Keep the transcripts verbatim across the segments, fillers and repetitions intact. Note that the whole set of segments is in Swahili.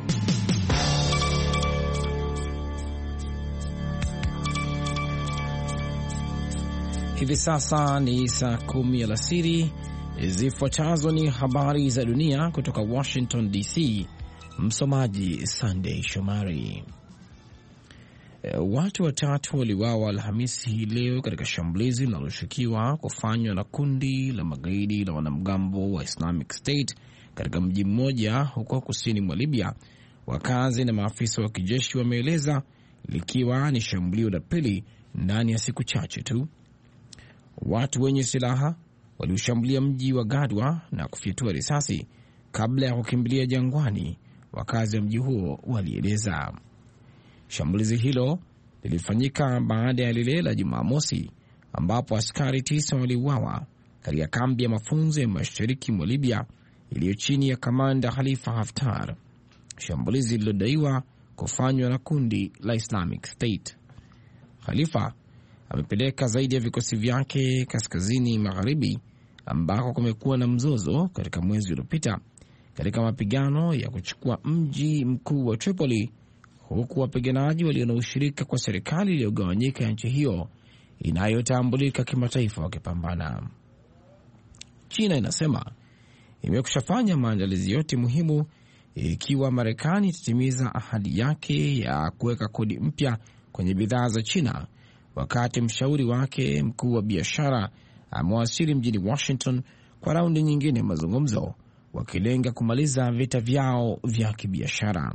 Hivi sasa ni saa kumi alasiri. Zifuatazo ni habari za dunia kutoka Washington D C. Msomaji Sunday Shomari. Watu watatu waliuawa Alhamisi hii leo katika shambulizi linaloshukiwa kufanywa na kundi la magaidi la wanamgambo wa Islamic State katika mji mmoja huko kusini mwa Libya, wakazi na maafisa wa kijeshi wameeleza, likiwa ni shambulio la pili ndani ya siku chache tu. Watu wenye silaha waliushambulia mji wa Gadwa na kufyatua risasi kabla ya kukimbilia jangwani, wakazi wa mji huo walieleza. Shambulizi hilo lilifanyika baada ya lile la Jumamosi ambapo askari tisa waliuawa katika kambi ya mafunzo ya mashariki mwa Libya iliyo chini ya kamanda Khalifa Haftar, shambulizi lililodaiwa kufanywa na kundi la Islamic State. Khalifa amepeleka zaidi ya vikosi vyake kaskazini magharibi ambako kumekuwa na mzozo katika mwezi uliopita katika mapigano ya kuchukua mji mkuu wa Tripoli, huku wapiganaji walio na ushirika kwa serikali iliyogawanyika ya nchi hiyo inayotambulika kimataifa wakipambana. China inasema imekushafanya maandalizi yote muhimu ikiwa Marekani itatimiza ahadi yake ya kuweka kodi mpya kwenye bidhaa za China, wakati mshauri wake mkuu wa biashara amewasili mjini Washington kwa raundi nyingine ya mazungumzo, wakilenga kumaliza vita vyao vya kibiashara.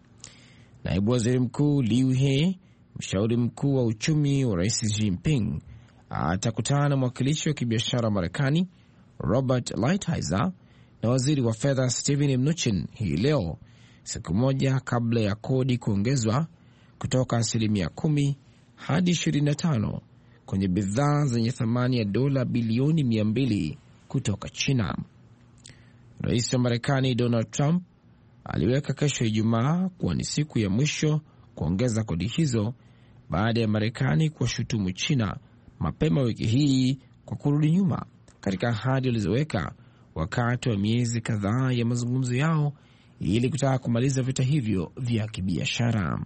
Naibu waziri mkuu Liu He, mshauri mkuu wa uchumi wa rais Xi Jinping, atakutana na mwakilishi wa kibiashara wa Marekani Robert Lighthizer na waziri wa fedha Steven Mnuchin hii leo, siku moja kabla ya kodi kuongezwa kutoka asilimia kumi hadi ishirini na tano kwenye bidhaa zenye thamani ya dola bilioni mia mbili kutoka China. Rais wa Marekani Donald Trump aliweka kesho Ijumaa kuwa ni siku ya mwisho kuongeza kodi hizo baada ya Marekani kuwashutumu China mapema wiki hii kwa kurudi nyuma katika ahadi walizoweka wakati wa miezi kadhaa ya mazungumzo yao ili kutaka kumaliza vita hivyo vya kibiashara.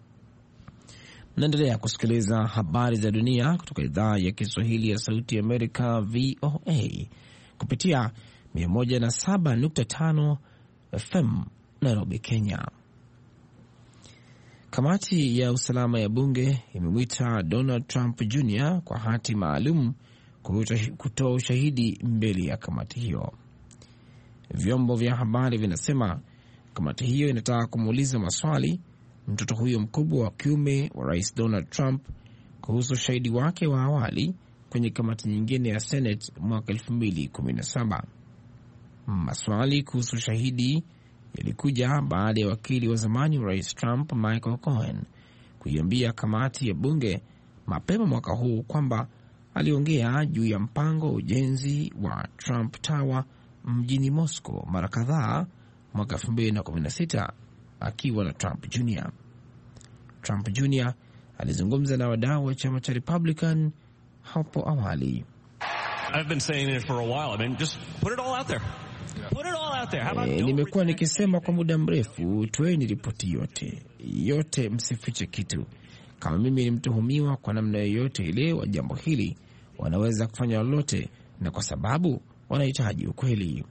Mnaendelea kusikiliza habari za dunia kutoka idhaa ya Kiswahili ya Sauti ya Amerika, V O A, kupitia mia moja na saba nukta tano F M Nairobi, Kenya. Kamati ya usalama ya bunge imemwita Donald Trump Junior kwa hati maalum kutoa ushahidi mbele ya kamati hiyo. Vyombo vya habari vinasema kamati hiyo inataka kumuuliza maswali mtoto huyo mkubwa wa kiume wa rais Donald Trump kuhusu ushahidi wake wa awali kwenye kamati nyingine ya Senate mwaka elfu mbili kumi na saba. Maswali kuhusu ushahidi yalikuja baada ya wakili wa zamani wa rais Trump Michael Cohen kuiambia kamati ya bunge mapema mwaka huu kwamba aliongea juu ya mpango wa ujenzi wa Trump Tower mjini Moscow mara kadhaa mwaka elfu mbili na kumi na sita akiwa na Trump Junior. Trump Junior alizungumza na wadau wa chama cha Republican hapo awali. I've been saying it for a while. I mean, just put it all out there. Put it all out there. How about E, nimekuwa nikisema kwa muda mrefu, toeni ripoti yote. Yote, msifiche kitu. Kama mimi ni mtuhumiwa kwa namna yoyote ile wa jambo hili, wanaweza kufanya lolote, na kwa sababu wanahitaji ukweli.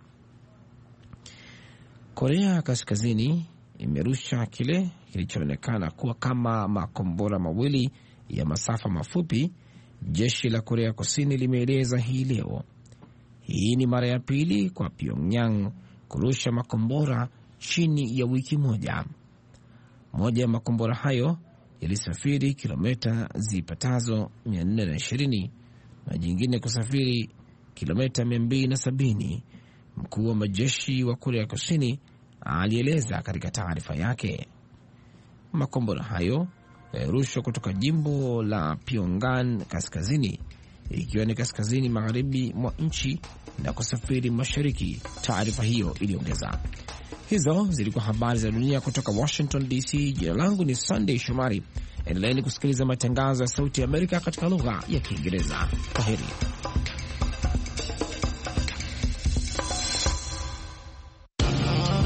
Korea Kaskazini imerusha kile kilichoonekana kuwa kama makombora mawili ya masafa mafupi, jeshi la Korea Kusini limeeleza hii leo. Hii ni mara ya pili kwa Pyongyang kurusha makombora chini ya wiki moja. Moja ya makombora hayo yalisafiri kilomita zipatazo mia nne na ishirini na jingine kusafiri kilomita mia mbili na sabini. Mkuu wa majeshi wa Korea Kusini alieleza katika taarifa yake. Makombora hayo yalirushwa kutoka jimbo la Pyongan Kaskazini, ikiwa ni kaskazini magharibi mwa nchi, na kusafiri mashariki, taarifa hiyo iliongeza. Hizo zilikuwa habari za dunia kutoka Washington D C. Jina langu ni Sunday Shomari. Endeleeni kusikiliza matangazo ya Sauti ya Amerika katika lugha ya Kiingereza. Kwaheri.